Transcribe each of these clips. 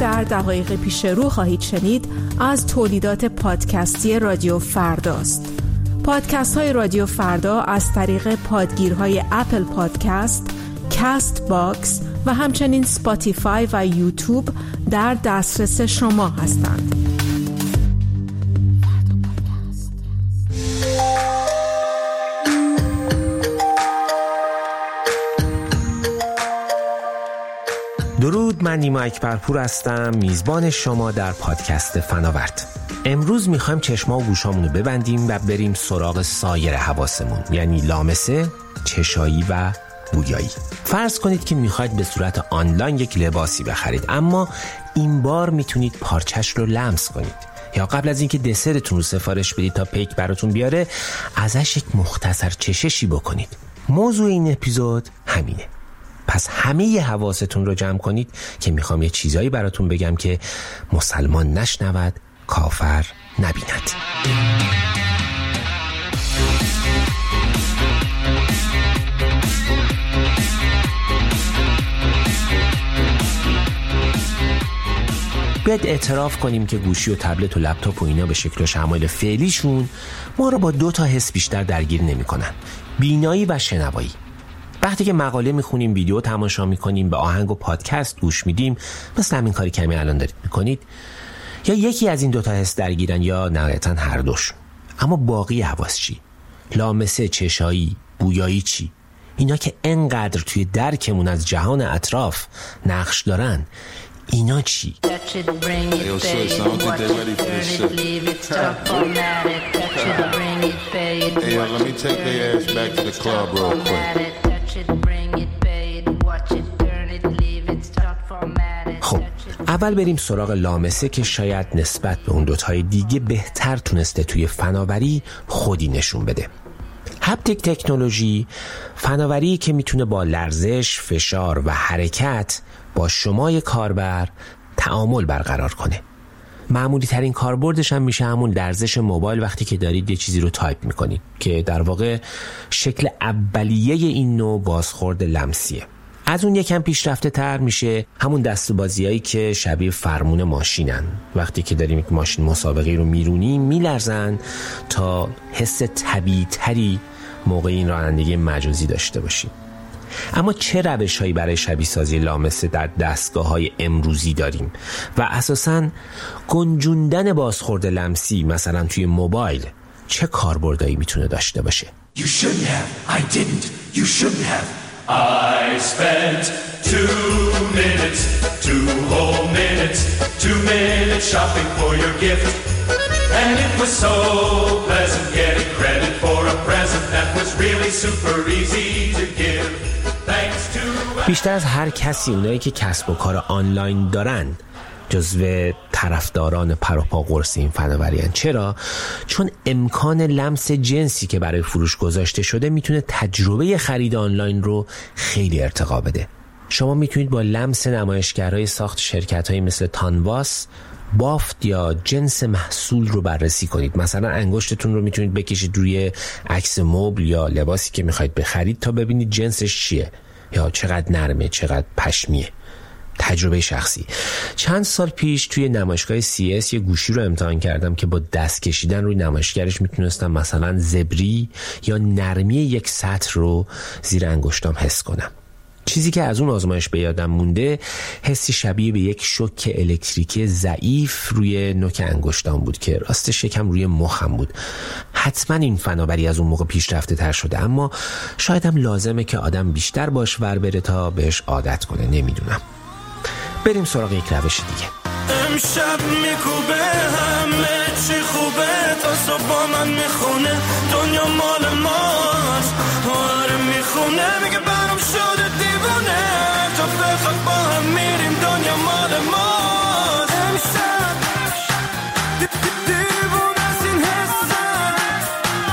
در دقایق پیش رو خواهید شنید از تولیدات پادکستی رادیو فرداست. پادکست های رادیو فردا از طریق پادگیرهای اپل پادکست، کست باکس و همچنین سپاتیفای و یوتیوب در دسترس شما هستند. درود، من نیما اکبرپور هستم، میزبان شما در پادکست فناورد. امروز میخوایم چشما و گوشامونو ببندیم و بریم سراغ سایر حواسمون، یعنی لامسه، چشایی و بویایی. فرض کنید که میخواید به صورت آنلاین یک لباسی بخرید، اما این بار میتونید پارچش رو لمس کنید، یا قبل از اینکه دسرتون رو سفارش بدید تا پیک براتون بیاره ازش یک مختصر چششی بکنید. موضوع این اپیزود همینه. پس همه حواستون رو جمع کنید که میخوام یه چیزایی براتون بگم که مسلمان نشنود، کافر نبیند. باید اعتراف کنیم که گوشی و تبلت و لپتاپ و اینا به شکل و شمایل فعلیشون ما رو با 2 حس بیشتر درگیر نمی کنن: بینایی و شنوایی. وقتی که مقاله میخونیم، ویدیو تماشا میکنیم، به آهنگ و پادکست گوش میدیم، مثل همین کاری که الان دارید میکنید، یا یکی از این 2 حس درگیرن یا نهایتاً هر دوش. اما باقی حواس چی؟ لامسه، چشایی، بویایی چی؟ اینا که انقدر توی درکمون از جهان اطراف نقش دارن، اینا چی؟ خب اول بریم سراغ لامسه که شاید نسبت به اون 2 دیگه بهتر تونسته توی فناوری خودی نشون بده. هپتیک تکنولوژی فناوری که میتونه با لرزش، فشار و حرکت با شمای کاربر تعامل برقرار کنه. معمولی ترین کاربردش هم میشه همون لرزش موبایل وقتی که دارید یه چیزی رو تایپ میکنید، که در واقع شکل اولیه این نوع بازخورد لمسیه. از اون یکم پیشرفته تر میشه همون دسته‌بازیایی که شبیه فرمون ماشینن. وقتی که داریم یک ماشین مسابقه رو میرونیم میلرزن تا حس طبیعی تری موقع این رانندگی مجازی داشته باشیم. اما چه روش‌هایی برای شبیه سازی لامسه در دستگاه‌های امروزی داریم و اساساً گنجوندن بازخورد لمسی مثلا توی موبایل چه کاربردایی میتونه داشته باشه؟ You shouldn't have, I didn't, you shouldn't have. I spent 2 minutes, 2 whole minutes, 2 minutes shopping for your gift. And it was so pleasant getting credit for a present that was really super easy to give. Thanks to... بیشتر از هر کسی اونایی که کسب و کار آنلاین دارن جزو طرفداران پروپا قرص این فناوری‌ان. چرا؟ چون امکان لمس جنسی که برای فروش گذاشته شده میتونه تجربه خرید آنلاین رو خیلی ارتقا بده. شما میتونید با لمس نمایشگرهای ساخت شرکت‌هایی مثل تانواس بافت یا جنس محصول رو بررسی کنید. مثلا انگشتتون رو میتونید بکشید روی عکس مبل یا لباسی که میخواید بخرید تا ببینید جنسش چیه، یا چقدر نرمه، چقدر پشمیه. تجربه شخصی. چند سال پیش توی نمایشگاه CS یه گوشی رو امتحان کردم که با دست کشیدن روی نمایشگرش میتونستم مثلا زبری یا نرمی یک سطر رو زیر انگشتام حس کنم. چیزی که از اون آزمایش به یادم مونده حسی شبیه به یک شوک الکتریکی ضعیف روی نوک انگشتام بود که راستش یکم روی مخم بود. حتما این فناوری از اون موقع پیشرفته تر شده، اما شاید هم لازمه که آدم بیشتر باش ور بره تا بهش عادت کنه، نمیدونم. بریم سراغ یک روش دیگه. امشب میکوبه همه چی خوبه، تا صبح با من میخونه دنیا مال ماست. آره میخونه میگه برام شده دیوونه، تا بخواد با هم میریم دنیا مال ماست. امشب دیوونه از این حسن.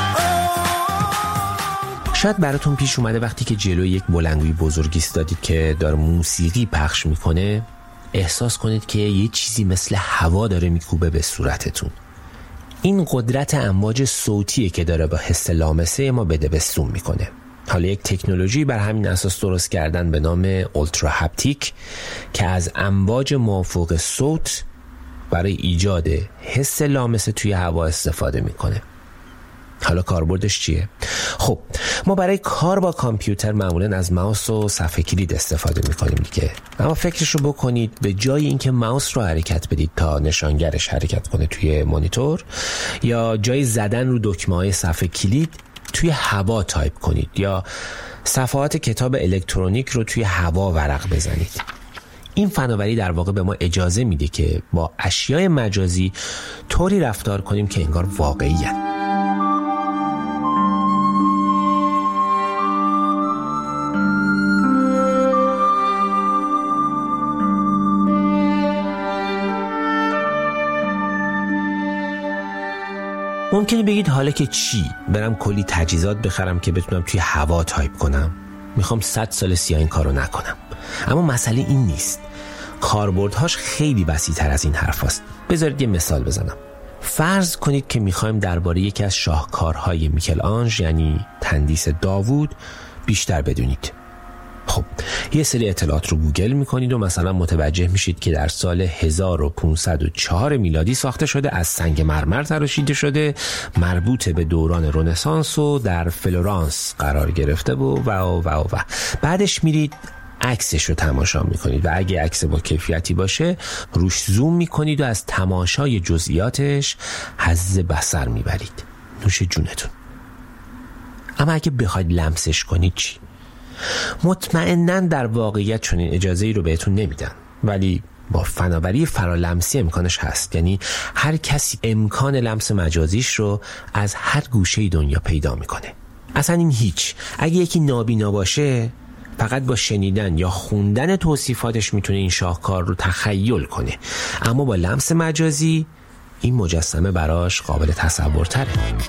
شاید براتون پیش اومده وقتی که جلوی یک بلندگوی بزرگ ایستادید که داره موسیقی پخش میکنه احساس کنید که یه چیزی مثل هوا داره میکوبه به صورتتون. این قدرت امواج صوتیه که داره با حس لامسه ما بده بستون میکنه. حالا یک تکنولوژی بر همین اساس درست کردن به نام اولترا هپتیک که از امواج مافوق صوت برای ایجاد حس لامسه توی هوا استفاده میکنه. حالا کاربردش چیه؟ خب ما برای کار با کامپیوتر معمولا از ماوس و صفحه کلید استفاده میکنیم دیگه، اما فکرشو بکنید به جای اینکه ماوس رو حرکت بدید تا نشانگرش حرکت کنه توی مانیتور، یا جای زدن رو دکمه‌های صفحه کلید توی هوا تایپ کنید، یا صفحات کتاب الکترونیک رو توی هوا ورق بزنید. این فناوری در واقع به ما اجازه میده که با اشیاء مجازی طوری رفتار کنیم که انگار واقعیه. ممکنه بگید حالا که چی؟ برم کلی تجهیزات بخرم که بتونم توی هوا تایپ کنم؟ میخوام 100 سال سیاه این کارو نکنم. اما مسئله این نیست. کاربردهاش خیلی وسیع‌تر از این حرف هست. بذارید یه مثال بزنم. فرض کنید که میخوایم درباره یکی از شاهکارهای میکل آنژ یعنی تندیس داوود بیشتر بدونید. خب یه سری اطلاعات رو گوگل میکنید و مثلا متوجه میشید که در سال 1504 میلادی ساخته شده، از سنگ مرمر تراشیده شده، مربوط به دوران رنسانس و در فلورانس قرار گرفته و بعدش میرید عکسش رو تماشا میکنید و اگه عکس با کیفیتی باشه روش زوم میکنید و از تماشای جزئیاتش حظ بصر میبرید. نوش جونتون. اما اگه بخواید لمسش کنید چی؟ مطمئناً در واقعیت چنین اجازه‌ای رو بهتون نمیدن، ولی با فناوری فرالمسی امکانش هست. یعنی هر کسی امکان لمس مجازیش رو از هر گوشه دنیا پیدا میکنه. اصلا این هیچ. اگه یکی نابینا باشه فقط با شنیدن یا خوندن توصیفاتش میتونه این شاهکار رو تخیل کنه، اما با لمس مجازی این مجسمه براش قابل تصور تره.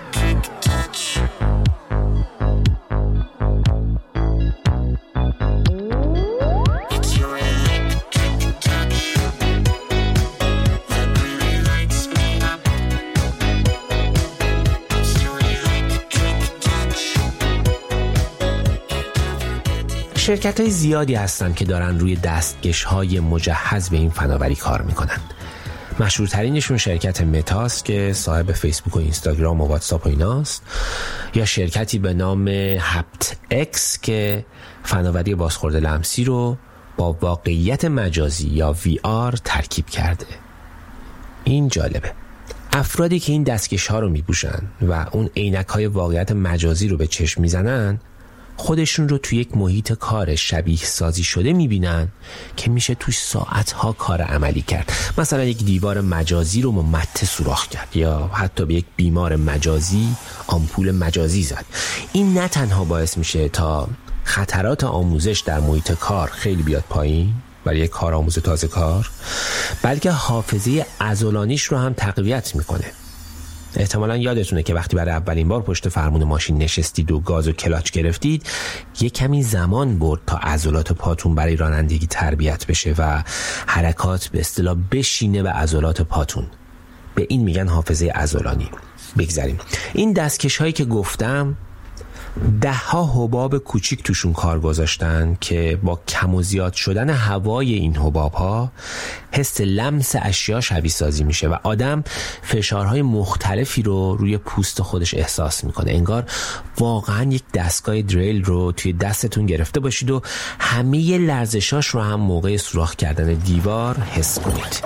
شرکت‌های زیادی هستن که دارن روی دستکش‌های مجهز به این فناوری کار میکنن. مشهورترینشون شرکت متاست که صاحب فیسبوک و اینستاگرام و واتساپ و ایناست، یا شرکتی به نام هپت اکس که فناوری بازخورد لمسی رو با واقعیت مجازی یا VR ترکیب کرده. این جالبه. افرادی که این دستکش‌ها رو میپوشن و اون عینک‌های واقعیت مجازی رو به چشم میزنن خودشون رو توی یک محیط کار شبیه سازی شده میبینن که میشه توی ساعتها کار عملی کرد. مثلا یک دیوار مجازی رو مته سوراخ کرد، یا حتی به یک بیمار مجازی آمپول مجازی زد. این نه تنها باعث میشه تا خطرات آموزش در محیط کار خیلی بیاد پایین برای یک کارآموز تازه کار، بلکه حافظه عضلانیش رو هم تقویت میکنه. احتمالاً یادتونه که وقتی برای اولین بار پشت فرمون ماشین نشستید و گاز و کلاچ گرفتید، یک کمی زمان برد تا عضلات پاتون برای رانندگی تربیت بشه و حرکات به اصطلاح بشینه به عضلات پاتون. به این میگن حافظه عضلانی. بگذاریم. این دستکش هایی که گفتم 10 حباب کوچیک توشون کار گذاشتن که با کم و زیاد شدن هوای این حباب ها حس لمس اشیا شبیه سازی میشه و آدم فشارهای مختلفی رو روی پوست خودش احساس میکنه. انگار واقعا یک دستگاه دریل رو توی دستتون گرفته باشید و همه لرزشاش رو هم موقع سوراخ کردن دیوار حس کنید.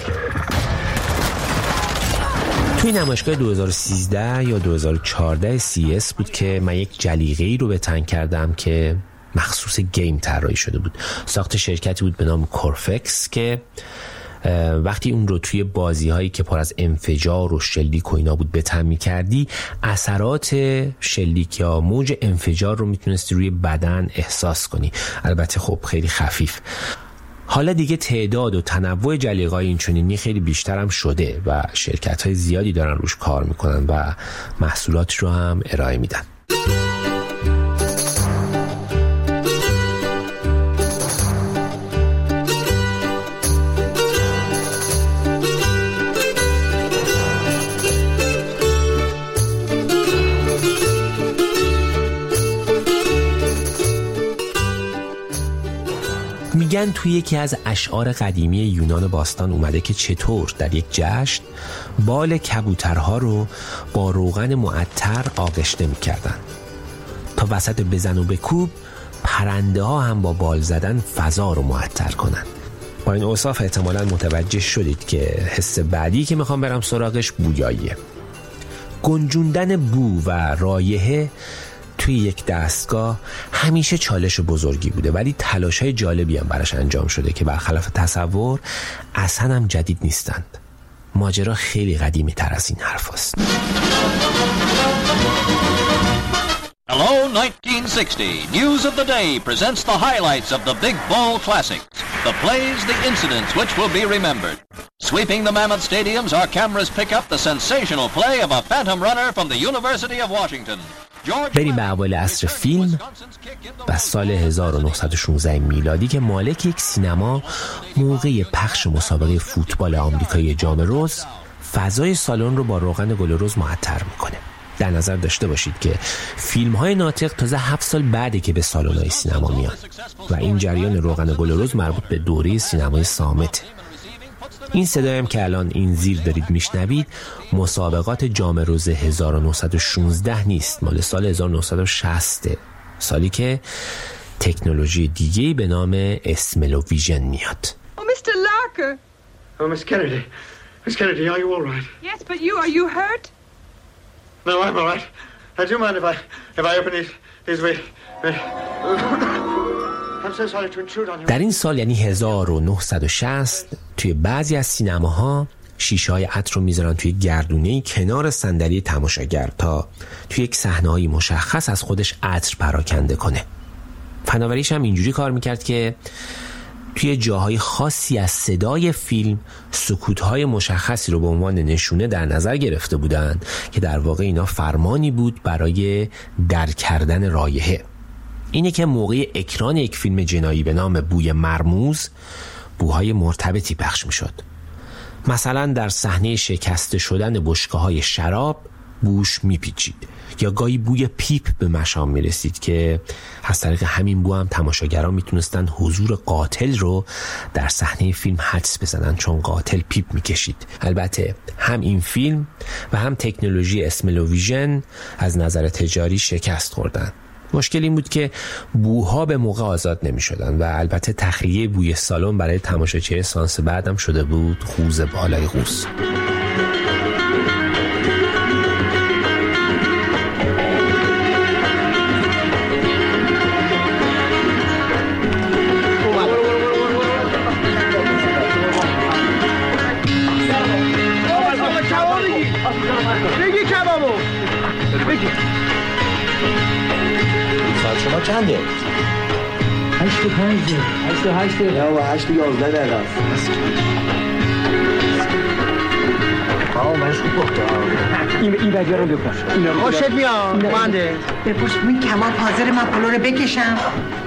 توی نمایشگاه 2013 یا 2014 CES بود که من یک جلیقه‌ای رو به تن کردم که مخصوص گیم طراحی شده بود. ساخت شرکتی بود به نام کورفکس که وقتی اون رو توی بازی‌هایی که پر از انفجار و شلیک و اینا بود به تن می‌کردی، اثرات شلیک یا موج انفجار رو میتونستی روی بدن احساس کنی. البته خب خیلی خفیف. حالا دیگه تعداد و تنوع جلیقه‌های اینچنینی خیلی بیشتر هم شده و شرکت‌های زیادی دارن روش کار میکنن و محصولات رو هم ارائه میدن. میگن توی یکی از اشعار قدیمی یونان باستان اومده که چطور در یک جشن بال کبوترها رو با روغن معطر آغشته میکردن تا وسط بزن و بکوب پرنده ها هم با بال زدن فضا رو معطر کنن. با این اوصاف احتمالاً متوجه شدید که حس بعدی که میخوام برم سراغش بویاییه. گنجوندن بو و رایحه توی یک دستگاه همیشه چالش بزرگی بوده، ولی تلاش‌های جالبی هم براش انجام شده که برخلاف تصور اصلا هم جدید نیستند. ماجرا خیلی قدیمی تر از این حرف است. Hello 1960. News of the Day presents the highlights of the Big Ball Classics. The plays, the incidents which will be remembered. Sweeping the mammoth stadiums, our cameras pick up the sensational play of a phantom runner from the University of Washington. بریم به اول عصر فیلم و سال 1916 میلادی که مالک یک سینما موقع پخش مسابقه فوتبال آمریکایی جام رز فضای سالن رو با روغن گل رز معطر میکنه. در نظر داشته باشید که فیلم‌های ناطق تازه 7 سال بعده که به سالن‌های سینما میان و این جریان روغن گل رز مربوط به دوره سینمای صامت. این صدایم که الان این زیر دارید میشنوید مسابقات جام رز 1916 نیست، مال سال 1960، سالی که تکنولوژی دیگه‌ای به نام اسملوویژن میاد. Oh, Mr. Larker. Oh, Miss Kennedy. Miss Kennedy, are you all right? Yes, but are you hurt? No, I'm all right. Do you mind if I open these I'm so sorry to intrude on you. در این سال یعنی 1960 توی بعضی از سینماها شیشه‌های عطر رو میذارن توی گردونه‌ای کنار صندلی تماشاگر تا توی یک صحنه‌های مشخص از خودش عطر پراکنده کنه. فناوریش هم اینجوری کار میکرد که توی جاهای خاصی از صدای فیلم سکوت‌های مشخصی رو به عنوان نشونه در نظر گرفته بودند که در واقع اینا فرمانی بود برای درک کردن رایحه. اینه که موقع اکران یک فیلم جنایی به نام بوی مرموز بوهای مرتبطی پخش میشد. مثلا در صحنه شکسته شدن بشکه‌های شراب بوش میپیچید یا گاهی بوی پیپ به مشام میرسید که از طریق همین بو هم تماشاگران میتونستن حضور قاتل رو در صحنه فیلم حدس بزنن چون قاتل پیپ میکشید. البته هم این فیلم و هم تکنولوژی اسملوویژن از نظر تجاری شکست خوردن. مشکل این بود که بوها به موقع آزاد نمی شدن و البته تخلیه بوی سالن برای تماشاچی سانس بعدم شده بود خوز بالای قوس. بگی کبابو بگی شما چنده؟ 8 و 5 8 و 8 نه و 8 و 11 دقیقه است. من خوب بخته این بگه رو بپرس. خوشت میاد منده بپرس این کباب حاضر من پلو رو بکشم.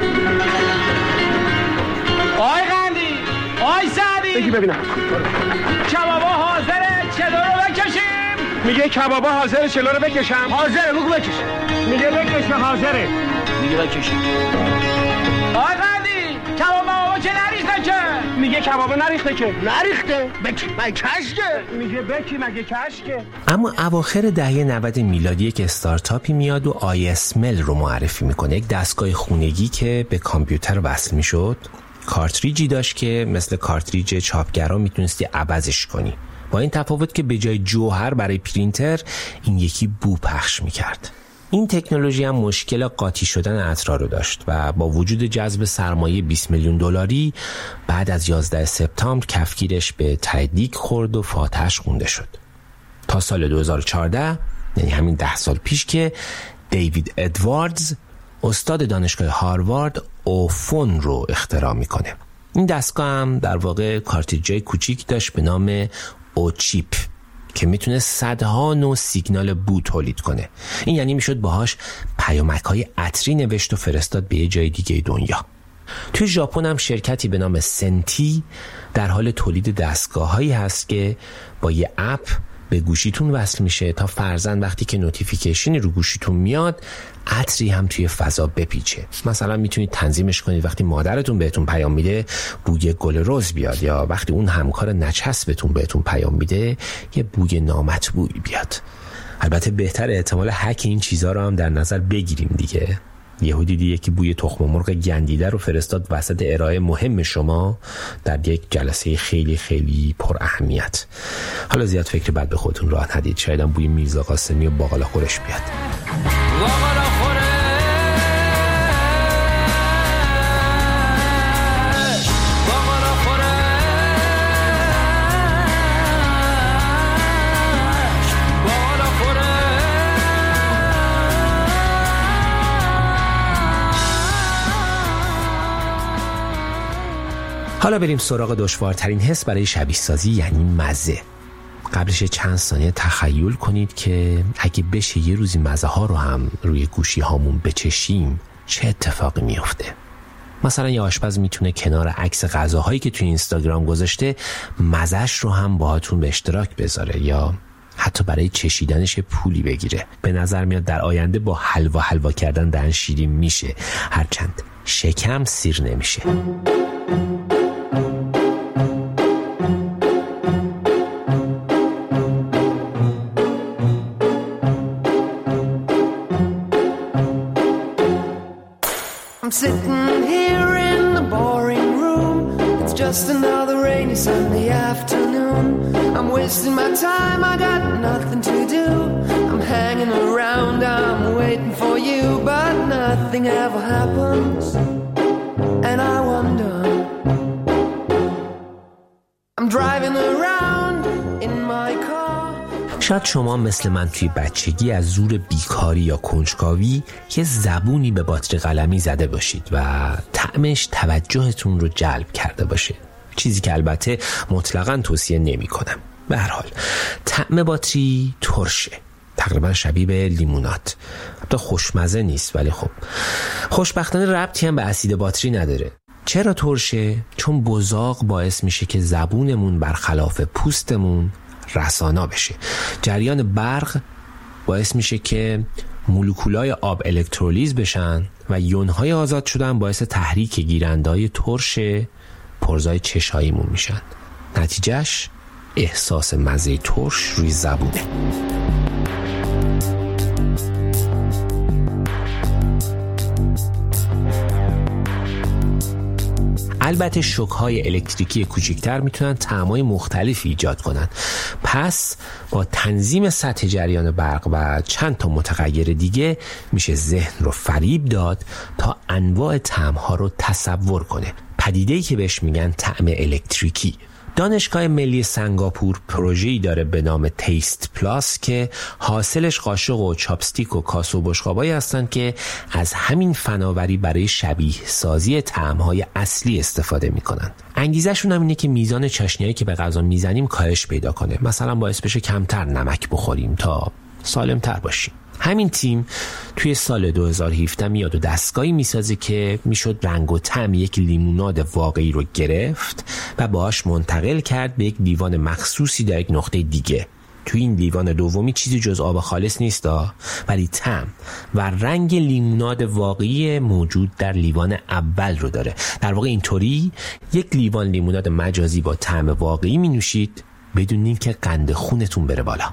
آی قندی آی سعدی بگی ببینم کبابا حاضره چلو رو بکشیم. میگه کبابا حاضره چلو رو بکشم. حاضره بگو بکش. میگه بکش حاضره. میگه بکشید. آی قندی کبابا که نریخته که. میگه کبابا نریخته که. نریخته بکی مگه کشکه. میگه بکی مگه کشکه. اما اواخر دهه 90 میلادی که استارتاپی میاد و آیسمل رو معرفی میکنه، یک دستگاه خونگی که به کامپیوتر وصل میشد. کارتریجی داشت که مثل کارتریج چاپگرا میتونستی عوضش کنی، با این تفاوت که به جای جوهر برای پرینتر این یکی بو پخش میکرد. این تکنولوژی هم مشکل قاطی شدن عطرها رو داشت و با وجود جذب سرمایه 20 میلیون دلاری بعد از 11 سپتامبر کفگیرش به تایدیک خورد و فاتحش خونده شد تا سال 2014، یعنی همین 10 سال پیش که دیوید ادواردز استاد دانشگاه هاروارد اوفون رو اختراع میکنه. این دستگاه هم در واقع کارتریجای کوچیک داشت به نام اوچیپ که میتونه صدها نوع سیگنال بو تولید کنه. این یعنی میشد باهاش پیامک‌های عطری نوشت و فرستاد به یه جای دیگه دنیا. توی ژاپن هم شرکتی به نام سنتی در حال تولید دستگاه‌هایی هست که با یه اپ به گوشیتون وصل میشه تا فرضاً وقتی که نوتیفیکیشنی رو گوشیتون میاد عطری هم توی فضا بپیچه. مثلا میتونید تنظیمش کنید وقتی مادرتون بهتون پیام میده بوی گل رز بیاد، یا وقتی اون همکار نچسبتون بهتون پیام میده یه بوی نامطبوعی بیاد. البته بهتر احتمال هک این چیزها رو هم در نظر بگیریم دیگه. یهو دیدی یکی بوی تخم مرغ گندیده رو فرستاد وسط ارائه مهم شما در یک جلسه خیلی خیلی پر اهمیت. حالا زیاد فکر بد به خودتون راه ندید، شاید هم بوی میرزا قاسمی و باقلا خورش بیاد. حالا بریم سراغ دشوارترین حس برای شبیه سازی، یعنی مزه. قبلش چند ثانیه تخیل کنید که اگه بشه یه روزی مزه ها رو هم روی گوشی هامون بچشیم چه اتفاقی میفته. مثلا یه آشپز میتونه کنار عکس غذاهایی که توی اینستاگرام گذاشته مزهش رو هم باهاتون به اشتراک بذاره، یا حتی برای چشیدنش پولی بگیره. به نظر میاد در آینده با حلوا کردن دهن شیرین میشه، هرچند شکم سیر نمیشه. I'm sitting here in the boring room. It's just another rainy Sunday afternoon. I'm wasting my time, I got nothing to do. I'm hanging around, I'm waiting for you, but nothing ever happens. And I wonder, I'm driving around in my car. شاید شما مثل من توی بچگی از زور بیکاری یا کنجکاوی یه زبونی به باتری قلمی زده باشید و طعمش توجهتون رو جلب کرده باشه، چیزی که البته مطلقاً توصیه نمی کنم. به هر حال طعم باتری ترشه، تقریبا شبیه به لیموناد. البته خوشمزه نیست، ولی خب خوشبختانه ربطی هم به اسید باتری نداره. چرا ترشه؟ چون بزاق باعث میشه که زبونمون برخلاف پوستمون رسانا بشه. جریان برق باعث میشه که مولکولای آب الکترولیز بشن و یونهای آزاد شدن باعث تحریک گیرندهای ترش پرزای چشاییمون میشن. نتیجهش احساس مزه ترش روی زبونه. البته شوک‌های الکتریکی کوچکتر میتونن طعم‌های مختلفی ایجاد کنن. پس با تنظیم سطح جریان برق و چند تا متغیر دیگه میشه ذهن رو فریب داد تا انواع طعم‌ها رو تصور کنه. پدیده‌ای که بهش میگن طعم الکتریکی. دانشگاه ملی سنگاپور پروژه‌ای داره به نام تیست پلاس که حاصلش قاشق و چاپستیک و کاسه و بشقابایی هستن که از همین فناوری برای شبیه سازی طعم‌های اصلی استفاده میکنن. انگیزشون هم اینه که میزان چاشنیایی که به غذا میزنیم کاهش پیدا کنه. مثلا باعث بشه کمتر نمک بخوریم تا سالمتر باشیم. همین تیم توی سال 2017 میاد و دستگاهی میسازه که میشد رنگ و طعم یک لیموناد واقعی رو گرفت و باهاش منتقل کرد به یک لیوان مخصوصی در یک نقطه دیگه. توی این لیوان دومی چیزی جز آب خالص نیست، ولی طعم و رنگ لیموناد واقعی موجود در لیوان اول رو داره. در واقع اینطوری یک لیوان لیموناد مجازی با طعم واقعی می نوشید بدون اینکه قند خونتون بره بالا.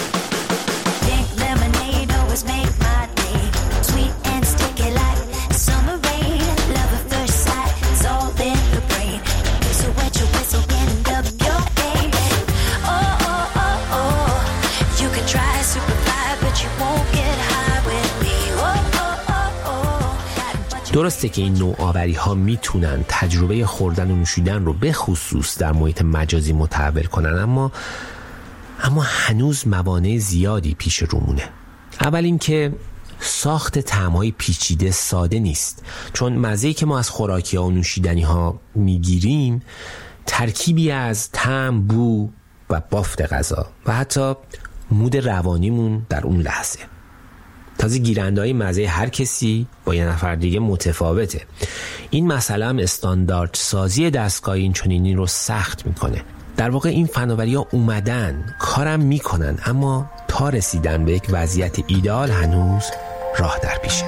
درسته که این نوآوری ها میتونن تجربه خوردن و نوشیدن رو به خصوص در محیط مجازی متحول کنن، اما هنوز موانع زیادی پیش رومونه. اول این که ساخت طعم‌های پیچیده ساده نیست، چون مزه‌ای که ما از خوراکی ها و نوشیدنی ها میگیریم ترکیبی از طعم، بو و بافت غذا و حتی مود روانیمون در اون لحظه. تازه گیرنده‌های مزه هر کسی با یه نفر دیگه متفاوته. این مسئله هم استاندارد سازی دستگاه این چنینی رو سخت میکنه. در واقع این فناوری‌ها اومدن کارم میکنن، اما تا رسیدن به یک وضعیت ایدئال هنوز راه در پیشه.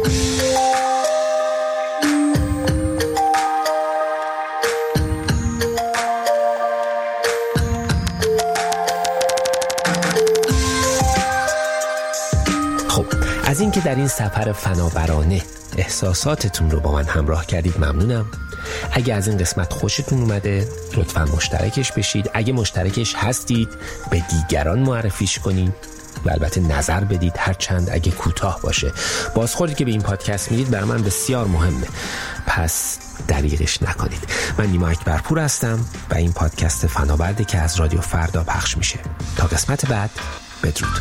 خب از اینکه در این سفر فناورانه احساساتتون رو با من همراه کردید ممنونم. اگه از این قسمت خوشتون اومده لطفاً مشترکش بشید. اگه مشترکش هستید به دیگران معرفیش کنید و البته نظر بدید، هرچند اگه کوتاه باشه. بازخوردی که به این پادکست میدید برای من بسیار مهمه، پس دریغش نکنید. من نیما اکبرپور هستم و این پادکست فناورده که از رادیو فردا پخش میشه. تا قسمت بعد، بدرود.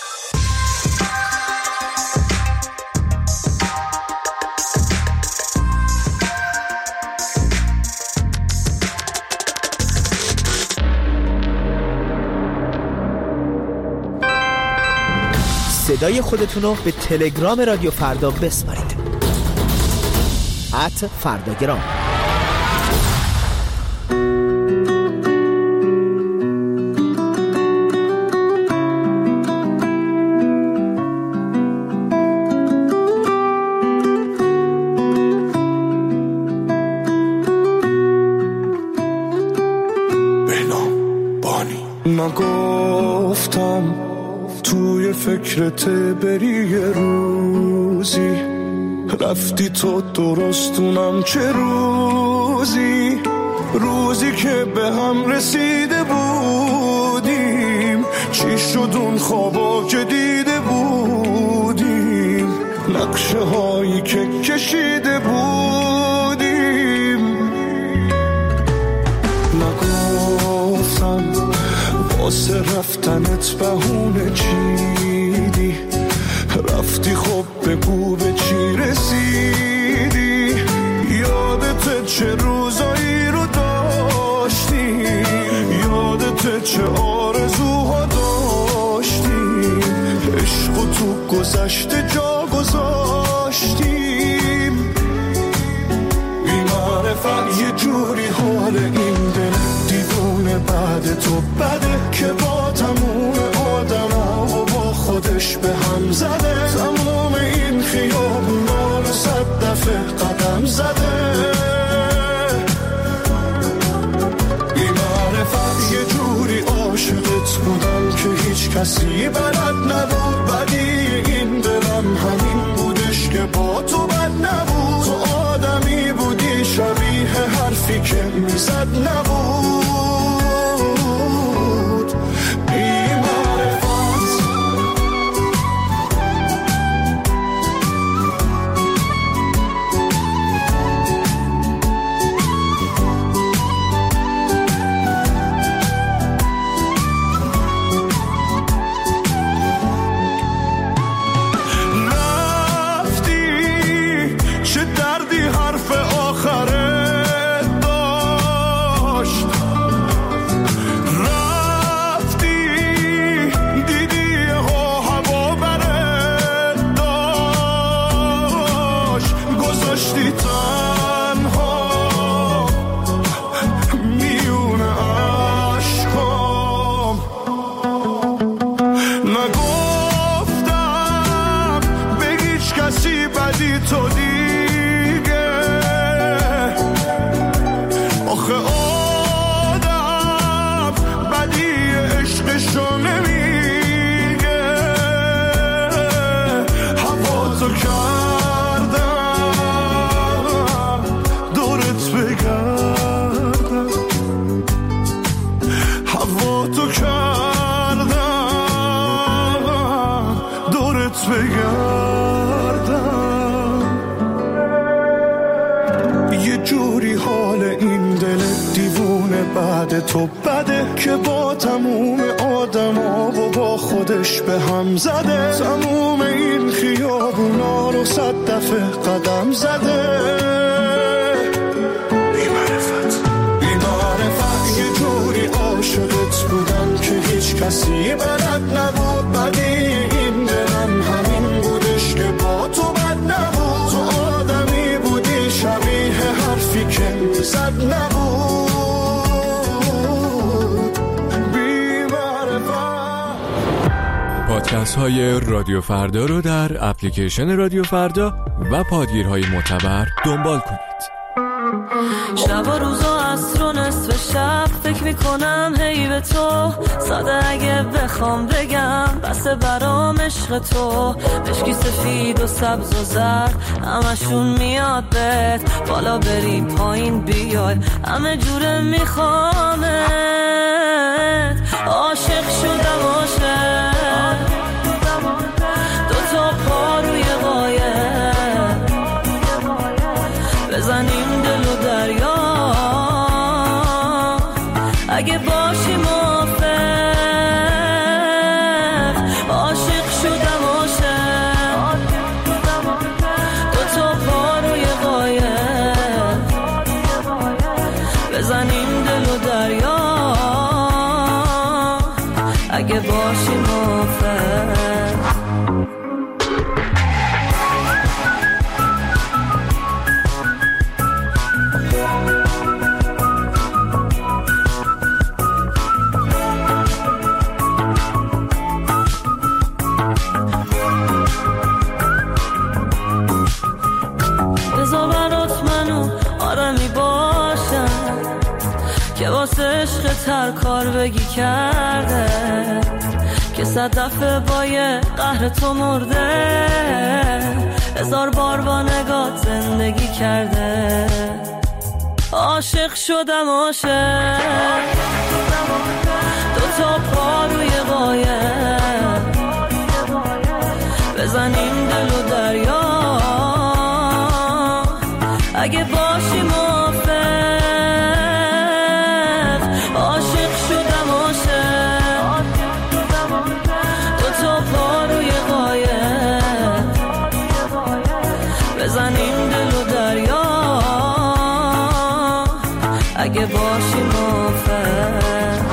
صدای خودتون رو به تلگرام رادیو فردا بسپارید. @فرداگرام. من گفتم توی فکرت بری یه روزی، رفتی تو درستونم چه روزی، روزی که به هم رسیده بودیم، چی شد اون خوابا که دیده بودیم، نقشه هایی که کشیده بودیم. نگفتم واسه رفتنت بهونه چیدی، رفتی خب بگو به چی رسیدی، یادت چه روزایی رو داشتی، یادت چه آرزوها داشتی، عشق تو گذشته جا گذاشتیم. بی معرفت یه جوری حال این دل دیوونه بعد تو بده، که با تموم آدم ها و با خودش به هم زده، تموم این خیابونا رو 100 دفعه قدم زده. بی معرفت یه جوری عاشقت بودم که هیچ کسی بلد نبود، ولی این دلم همین بودش که با تو بد نبود، تو آدمی بودی شبیه حرفی که میزد نبود. تو بده که با تموم آدم ها و با خودش به هم زده، تموم این خیابونا رو 100 دفعه قدم زده. بی معرفت یه جوری عاشقت بودم که هیچ کسی بلد نبود، ولی این دلم همین بودش که با تو بد نبود، تو آدمی بودی شبیه حرفی که زد نبود. پادکست های رادیو فردا رو در اپلیکیشن رادیو فردا و پادگیرهای معتبر دنبال کنید. شب و روزا عصر و نصف شب فکر میکنم هی به تو، ساده اگه بخوام بگم بس برام عشق تو. مشکی سفید و سبز و زرد همشون میاد بهت، بالا بری پایین بیای همه جوره میخوامت. عاشق شدم عاشق، دوتا پا روی قایق، بزنیم دل و دریا اگه باشی موافق. عاشق شدم عاشق، دوتا پا روی قایق، بزنیم دل و دریا اگه باشی موافق. بذار برات منو آرمی باشم که واسه عشق هر کار بگی کرده، که 100 دفعه با یه قهر تو مرده، 1000 بار با نگات زندگی کرده. عاشق شدم عاشق، دوتا پا روی قایق، بزنیم دل و دریا اگه باشی موافق. عاشق شدم عاشق، دوتا پا روی قایق، بزنیم دل و دریا اگه باشی موافق.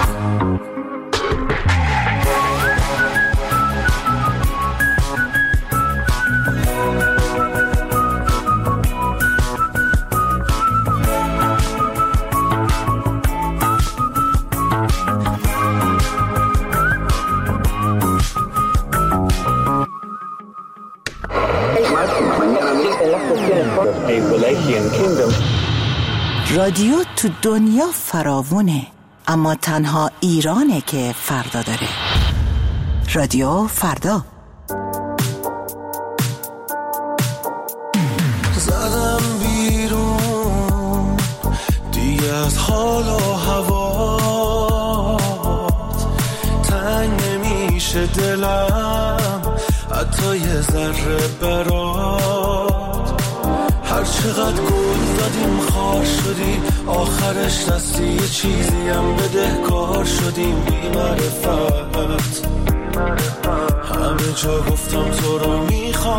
رادیو تو دنیا فراوونه، اما تنها ایرانه که فردا داره. رادیو فردا. زدم بیرون دیگه از حال و هوات، تنگ نمیشه دلم حتی یه ذره برات. هر چقدر گل دادیم خار شدیم، آخرش دستی یه چیزی هم بدهکار شدیم. بی معرفت همه جا گفتم تو رو میخوام،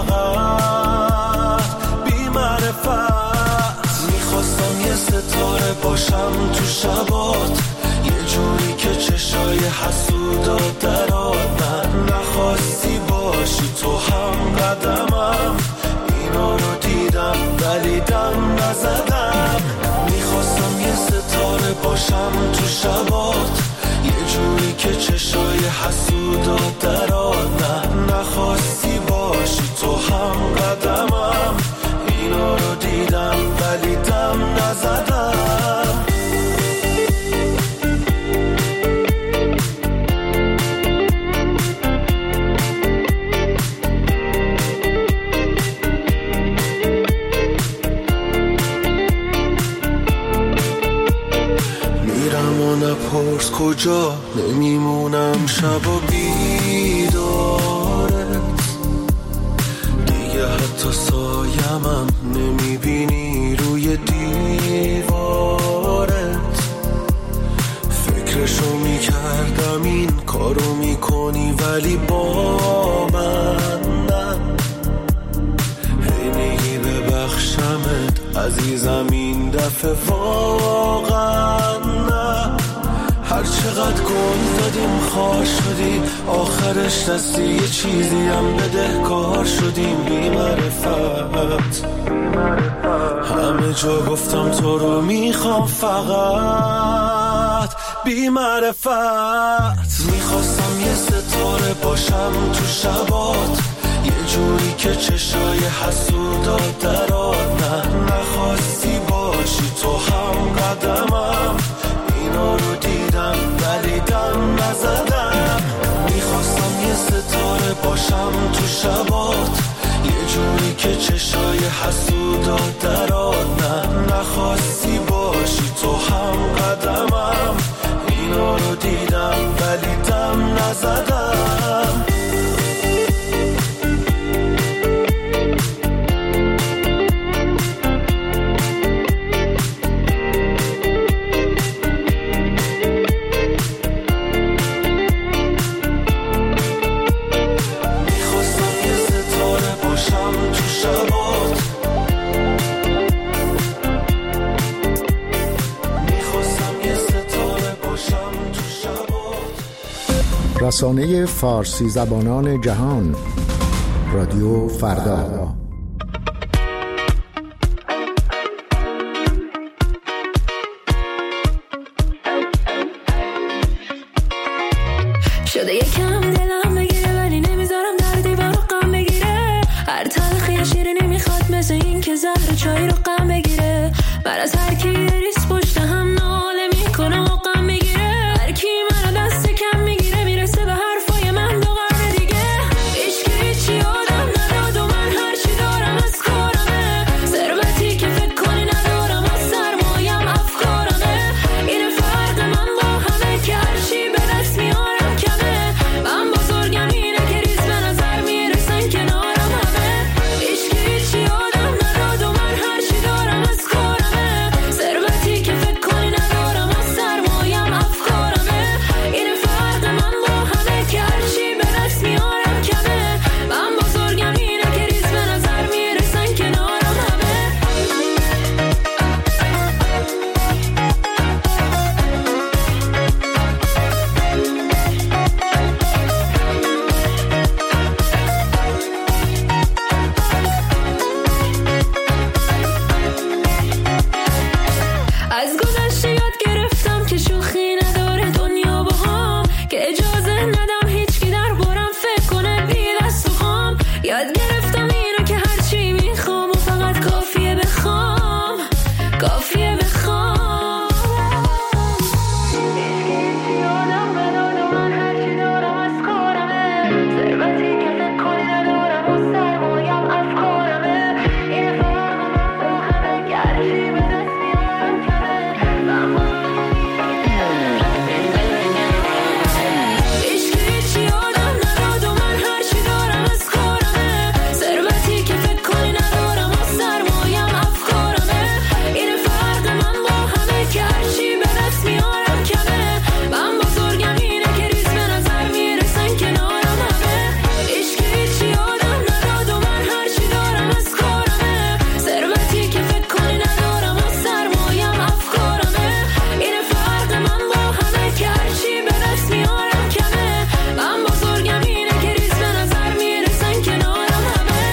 فقط بی معرفت میخواستم یه ستاره باشم تو شبات، یه جوری که چشای حسودا درات. نخواستی باشی تو هم قدمم، اینا رو دیدم ولی دم نزدم. میخواستم یه ستاره باشم تو شبات، یه جوری که چشای حسودا درات. نخواستی باشی تو هم قدمم، اینا رو دیدم ولی دم نزدم. نپرس کجا نمیمونم شب و بیدارت، دیگه حتی سایمم نمیبینی روی دیوارت. فکرشو میکردم این کارو میکنی ولی با من نه. هی میگی ببخشمت عزیزم این دفعه واقعا نه. هر چقدر گل دادیم خار شدیم، آخرش دستی یه چیزی هم بدهکار شدیم. بی معرفت همه جا گفتم تو رو میخوام، فقط بی معرفت. میخواستم یه ستاره باشم تو شبات، یه جوری که چشای حسودات درات. نه نخواستی باشی تو هم قدمم، اینا رو دیدم ولی دم نزدم. میخواستم یه ستاره باشم تو شبات، یه جوری که چشای حسودات درات. نه نخواستی باشی تو هم قدمم، اینا رو دیدم ولی دم نزدم. رسانه فارسی زبانان جهان، رادیو فردا. شده یکم دلم بگیره ولی نمیذارم در دیوار رو غم بگیره. هر تلخی شیرینی میخواد مثل این که زهر چای رو غم بگیره. من از هر کی ریس پشت هم ناله میکنه و غم میگیره. هر کی منو دست کم میگیره میرسه به حرفای من دو قرن دیگه. هیچی آدم نداد و من هرچی دارم از کارمه. ثروتی که فکر کنی ندارم از سرمایم افکارمه. این فرق من با همه که هرچی به دست میارم کمه. من بزرگم اینه که ریز به نظر میرسن کنارم همه. هیچی آدم نداد و من هرچی دارم از کارمه. ثروتی که فکر کنی ندارم از سرمایم افکارمه. این فرق من با همه که هرچی به دست میارم کمه. من بزرگم اینه که ریز به نظر میرسن کنارم همه. از گذشته یاد گرفتم که شوخی نداره دنیا با هم، که اجازه ندم هیچکی در بارم فکر کنه بی دست و خام. یاد گرفتم اینو که هرچی میخوام و فقط کافیه بخوام، کافیه بخوام. هیچکی آدم نداد و من هرچی دارم از کارمه. ثروتی که فکر کنی ندارم و سرمایم افکارمه. این فرق من با همه که هرچی به دست میارم کمه. هیچی آدم نداد و من هرچی دارم از کارمه. ثروتی که فکر کنی ندارم و سرمایم افکارمه. این فرق من با همه که هرچی به دست میارم کمه. من بزرگم اینه که ریز به نظر میرسن کنارم همه. هیچی آدم نداد و من هرچی دارم از کارمه. ثروتی که فکر کنی ندارم و سرمایم افکارمه. این فرق من با همه که هرچی به دست میارم کمه. من بزرگم اینه که ریز به نظر میرسن کنارم همه.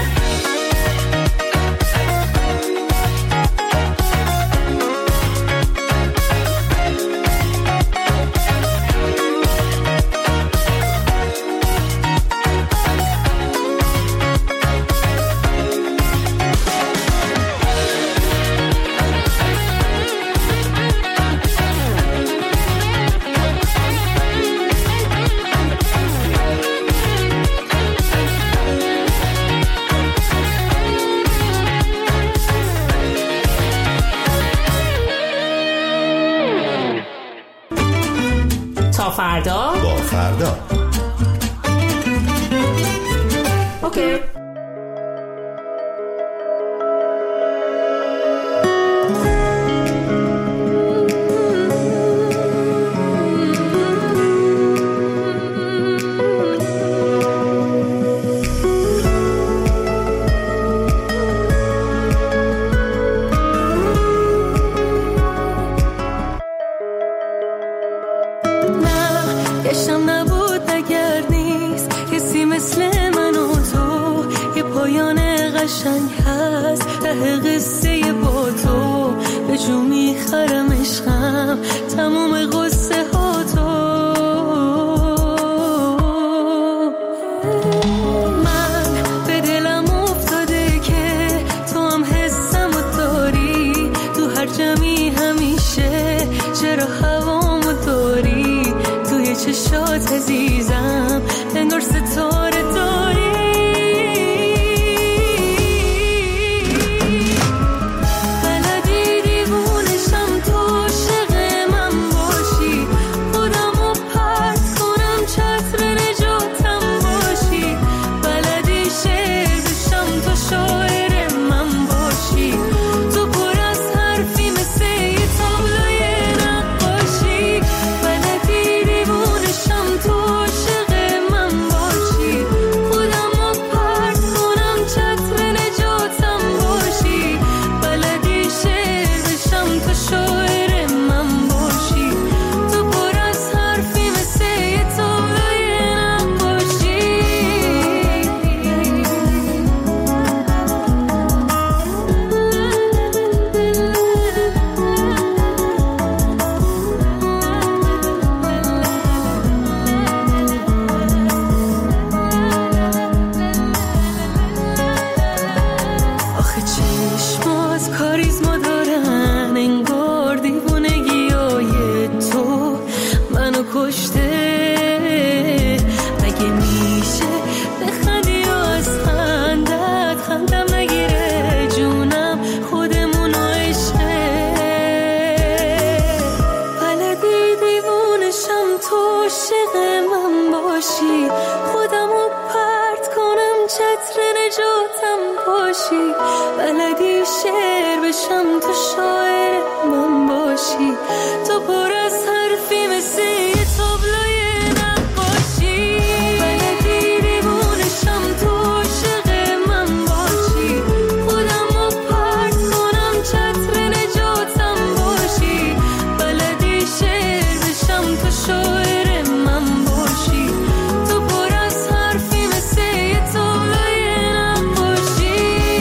تا فردا با فردا. اوکی. گشتم نبود نگرد نیست کسی مثل من و تو. یه پایان قشنگ هست ته قصه با تو. به جو میخرم عشقم تموم قصه ها باشی، بلدی شعر بشم تو شاعر من باشی، تو پر از حرفی مثل یه تابلوی نقاشی، بلدی دیوونشم تو عاشق من باشی، خودم رو پرت کنم چتر نجاتم باشی، بلدی شعر بشم تو شاعر من باشی، تو پر از حرفی مثل یه تابلوی نقاشی.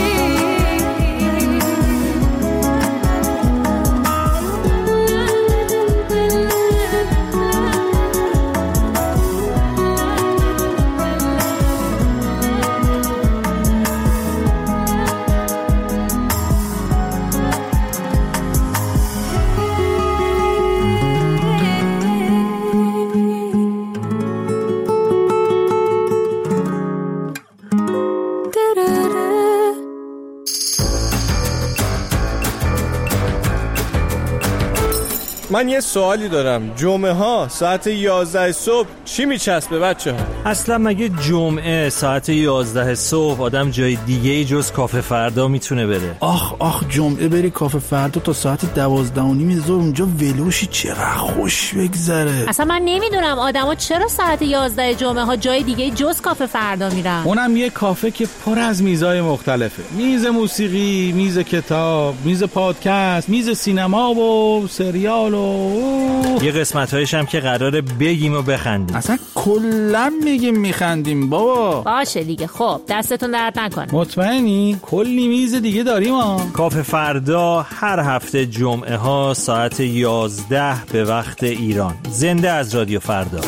من یه سوالی دارم، جمعه ها ساعت 11 صبح چی میچسبه بچه ها؟ اصلا مگه جمعه ساعت 11 صبح آدم جای دیگه جز کافه فردا میتونه بره؟ آخ جمعه بری کافه فردا تا ساعت 12:30 ظهر اونجا ولوشی، چقدر خوش بگذره. اصلا من نمیدونم آدما چرا ساعت 11 جمعه ها جای دیگه جز کافه فردا میرن. اونم یه کافه که پر از میزای مختلفه، میز موسیقی، میز کتاب، میز پادکست، میز سینما و سریال و یه قسمت‌هایش هم که قراره بگیم و بخندیم. اصلا کلا میگیم میخندیم بابا. باشه دیگه، خب دستتون درد نکنه. مطمئنی؟ کلی میز دیگه داریم ها. کافه فردا هر هفته جمعه ها ساعت 11 به وقت ایران. زنده از رادیو فردا.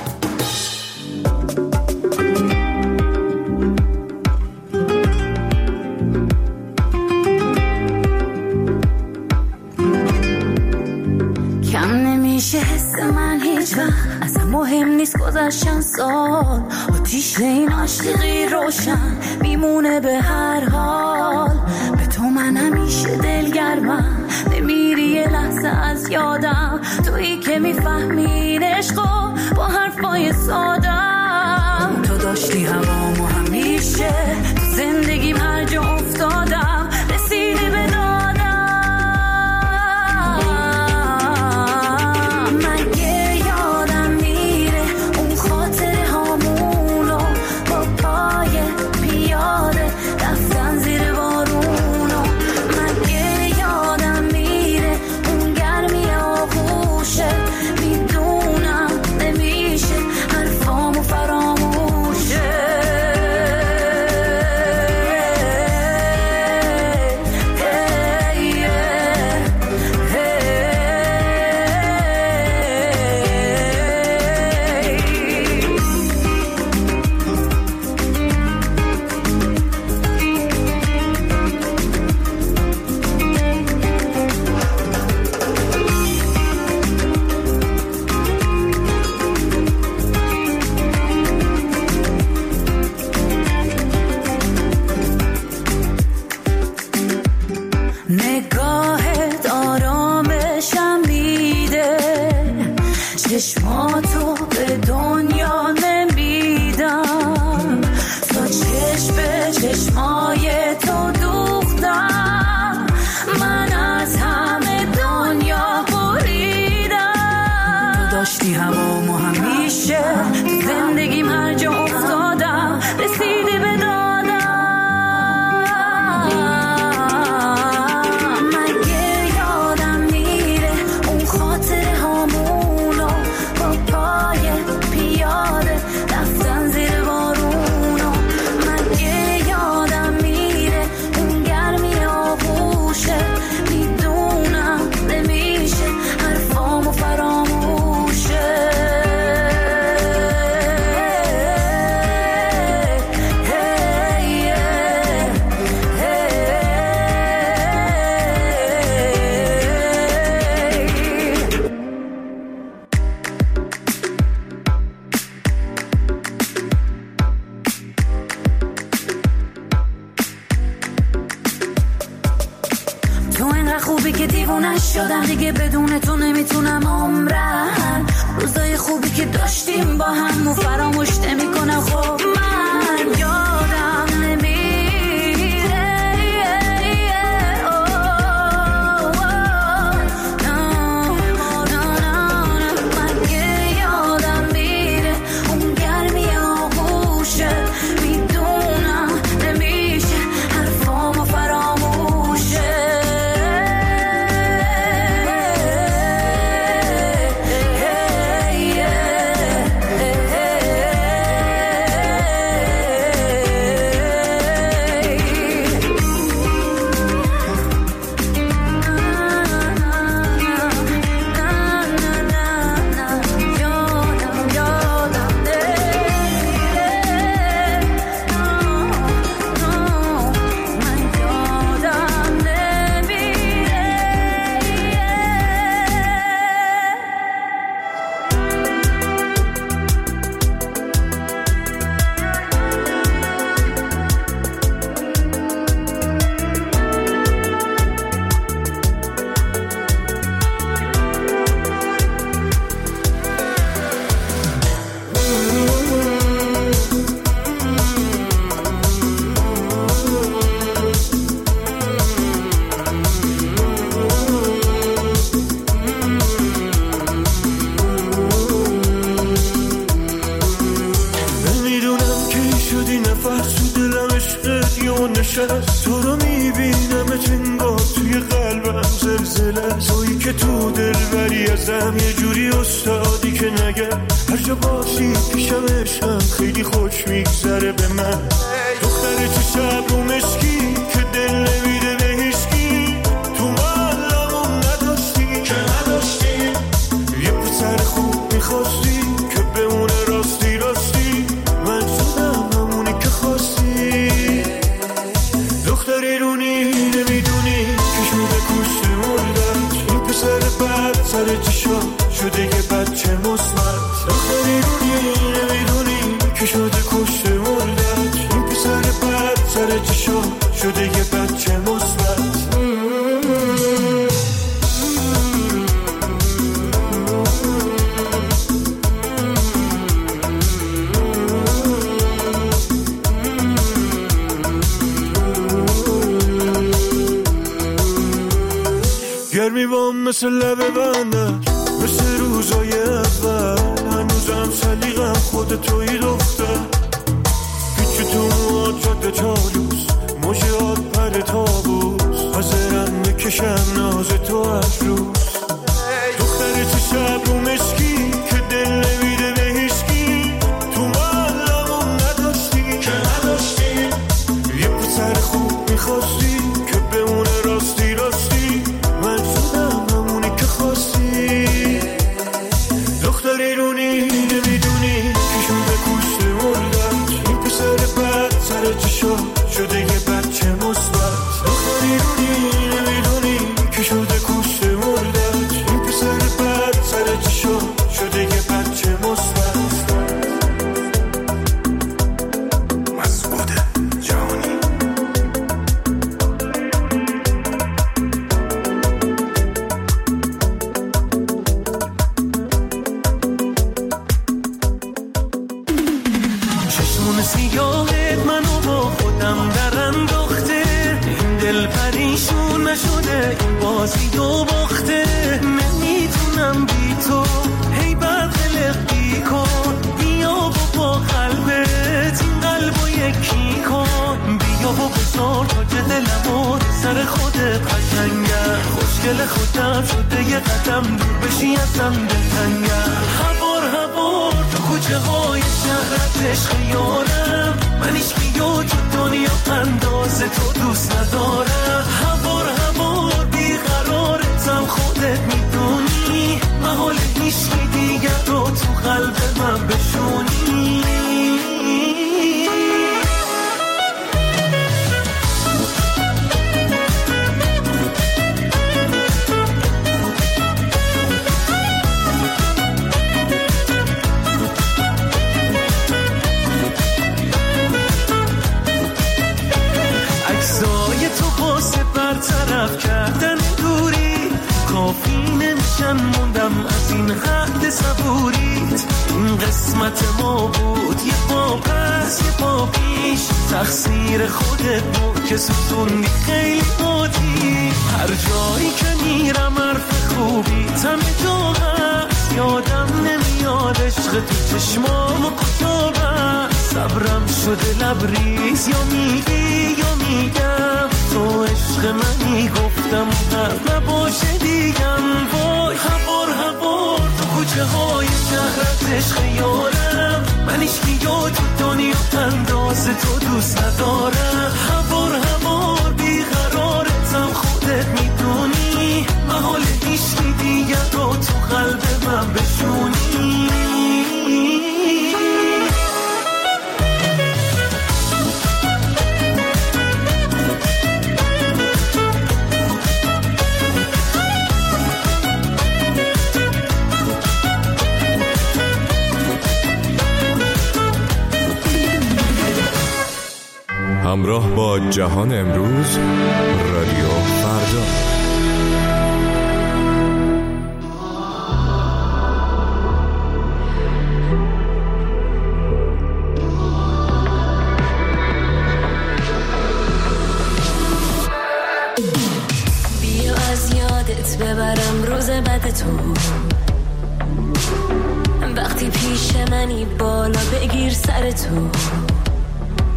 حس من هیچ وقت اصلا مهم نیست، گذشتن سال آتیش این عاشقی روشن میمونه به هر حال، به تو من همیشه دلگرمم، نمیری یه لحظه از یادم، تویی که میفهمین عشقو با حرفای سادم، تو داشتی هوامو همیشه تو زندگیم هر جا افتادم، رسیدی به دادم، نگاهت آرامشم میده، چشماتو به دنیا نمیدم، تا چشم به چشمای تو دوختم، من از همه دنیا بریدم، تو داشتی هوامو همیشه تو زندگیم هر جا افتادم، رسیدی به دادم، خوبی که دیوونه شدم دیگه، بدون تو نمیتونم عمرم، روزای خوبی که داشتیم با هم و فراموش نمیکنم، خب من یادم نمیره بی نفس تو دلم عشقت یه نشست، تو رو میبینم انگار توی قلبم زلزله، تویی که تو دل بری ازم یه جوری استادی که نگم هر جا باشی پیشم عشقم خیلی خوش میگذره به من. دختر چه شب رو مشکی که دل نمیده به هیچکی، تو محلمون نداشتی که نداشتی یه پسر خوب میخواستی که بمونه راستی راستی، من شدم همونی که خواستی. دختری رونی نمیدونی که شده کشته مردت، این پسر بد سر چشا شده یه بچه مصمت. دختری رونی نمیدونی که شده کشته مردت، این پسر بد سر چشا شده یه بچه مصمت. گرمی بام مثل لبه بندر، مثل روزای اول، هنوزم سلیقم خود توی دختر. پیچ تو مواد جاده چالوس، موجات پر تابوس، حاضرم بکشم ناز تو از روز. دختر چه شب رو مشکی که دل نمیده به هیچکی، تو محلمون نداشتی که نداشتی یه پسر خوب میخواستی که بمونه راستی راستی، من شدم همونی که خواستی. دختری رونی نمیدونی که شده کشته مردت، این پسر بد سر چشا شده یه بچه مثبت. دختری رونی نمیدونی که شده کشته مردت، این پسر بد سر چشا شده یه بچه مثبت. مسعود جهانی. چشمون سیاهت منو با خودم در انداخته، این دل پریشون نشده این بازی دو باخته. نمیتونم بی تو هی بدقلقی کن، بیا با قلبت این قلبو یکی کن، بیا و بزار تا که دلمو سر خودت قشنگه. خوشگل خودم شده یه قدم دور بشی ازم دلتنگه. هوار تو کوچه های شهرت عشق یارم، من هیچ بیو تو دنیا انداز تو دوست ندارم. هوار بیقرارتم خودت میدونی، محال هیچی دیگر رو تو قلب من بشونی. برطرف کردن دوری کافی نمیشن، موندم از این حد صبوریت. این قسمت ما بود یه پا پس یه پا پیش، تقصیر خودت بود که ستوندی خیلی بودی. هر جایی که میرم حرف خوبی همه جا هست، یادم نمیاد عشق تو چشمام و کتابم. صبرم شده لبریز، یا میگی یا میگم تو عشق منی، گفتم هر نباشه دیگم. وای هوار تو کوچه های شهرت عشق یارم، من هیچکی تو دنیا انداز تو دوست ندارم. هوار بیقرارتم خودت میدونی، محال هیچکی دیگر رو تو قلب من بشونی. همراه با جهان امروز، رادیو فردا. بیا از یادت ببرم روز بعد تو، وقتی پیش منی بالا بگیر سر تو.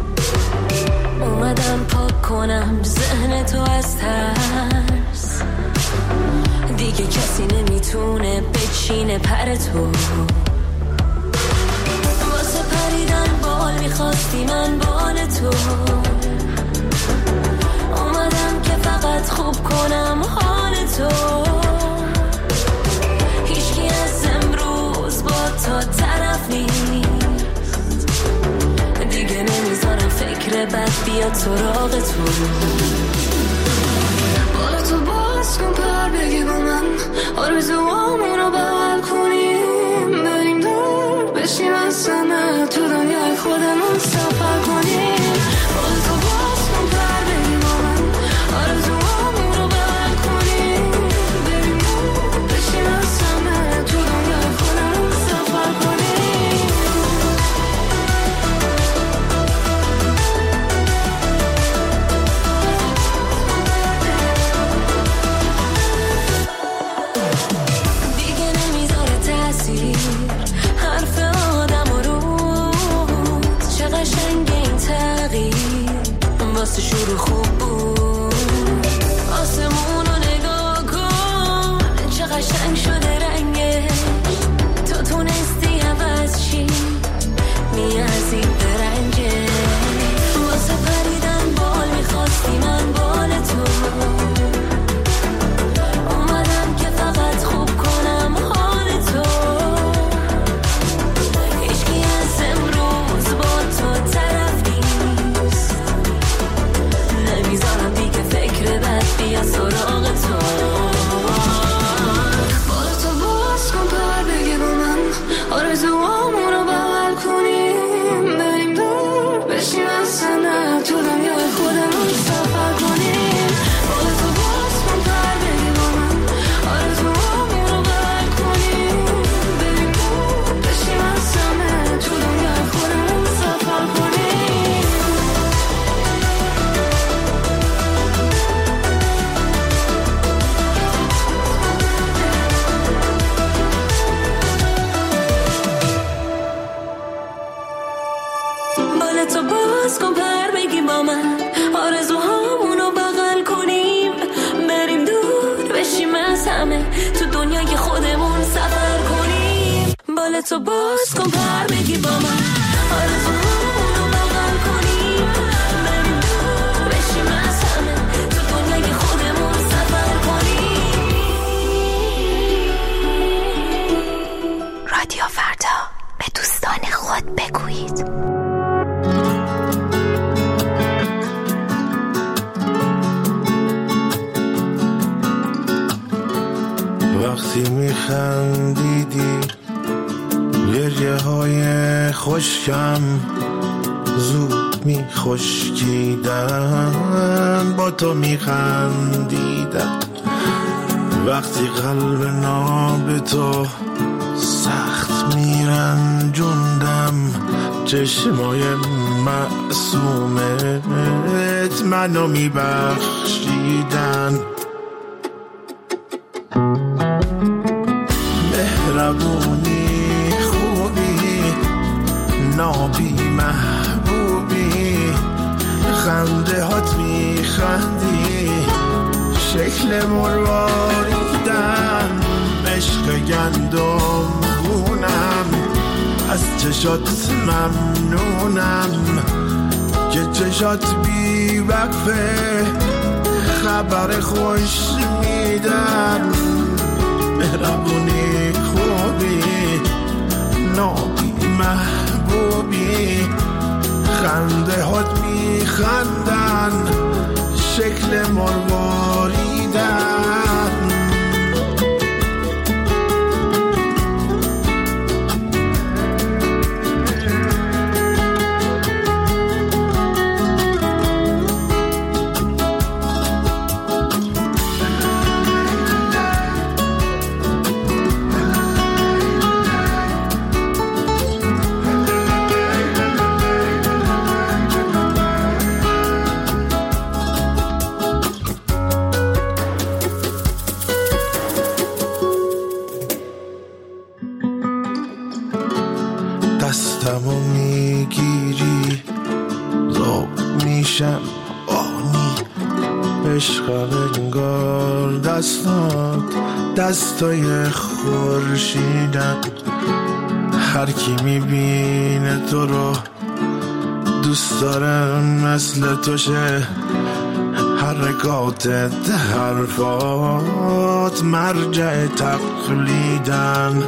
اومدم پاک کنم ذهن تو از ترس، دیگه کسی نمیتونه بچینه پر تو. واسه پریدن بال میخواستی من بال تو، اومدم که فقط خوب کنم حال تو. هیچکی از امروز با تا طرف نیست، دیگه نمیذارم فکر بد بیاد سراغ تو. بالا تو باز کن پر بگی با من، آرزوامون رو بغل کنیم، بریم دور بشیم از سمه تو دنیای خودمون سفر کنیم. بالا تو باز کن پر بگی با من، آرزوامون رو بغل کنیم، بریم دور بشیم از سمه تو دنیای خودمون سفر کنیم. حرف آدم و روز چه قشنگ این تغییر واسه شروع خوب بود. آسمون رو نگاه کن چه قشنگ شده رنگش، تو تونستی عوض چی میازی برنجه. واسه پریدن بال میخواستی من بال تو، اومدم که فقط خوب کنم حال تو. بیا سراغ تو. بالا تو باز کن پر بگی با من، آرزوامون رو بغل کنیم، بریم دور بشیم از سنه تو دنیای خودمون سفر کنیم. بالا تو باز کن پر بگی با من، آرزوامون رو بغل کنیم، بریم دور بشیم از سنه تو دنیای خودمون سفر کنیم. تو باز کن پر بگی با من، آرزوهامونو بغل کنیم، بریم دور بشیم از همه تو دنیای خودمون سفر کنیم. بال تو باز کن پر بگی با من، آرزوهامونو بغل کنیم، بریم دور بشیم از همه تو دنیای خودمون سفر کنیم. رادیو فردا، به دوستان خود بگویید. وقتی میخندیدی گریه های خشکم زود میخشکیدن، با تو میخندیدم. وقتی قلب ناب تو سخت میرنجوندم، چشمای معصومت منو میبخشیدن. مهربونی خوبی نابی محبوبی، خنده هات میخندی شکل مرواریدن، عشق گندم گونم از چشات ممنونم که چشات بی وقفه خبر خوش میدن. مهربونی خوبی نابی محبوبی، خنده هات میخندن شکل مرواریدن. دستمو میگیری ذوق میشم عشق انگار دستات دستای خورشیدن. هر کی میبینه تو رو دوست داره مثل تو شه. حرکاتت حرفات مرجع تقلیدن.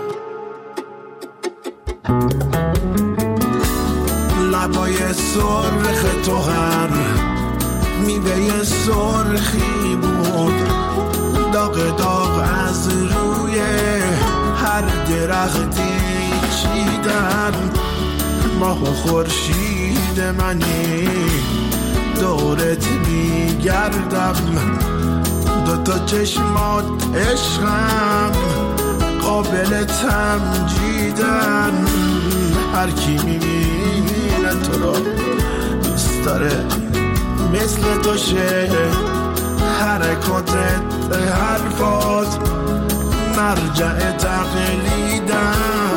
لبای سرخ تو هر میوه سرخی بود. داغ داغ از روی هر درختی چیدن. ماه و خورشید منی دورت میگردم. دوتا چشمات عشقم قابل تمجیدن. هر کی میبینه تو رو دوست داره مثل تو شه. حرکاتت حرفات مرجع تقلیدن.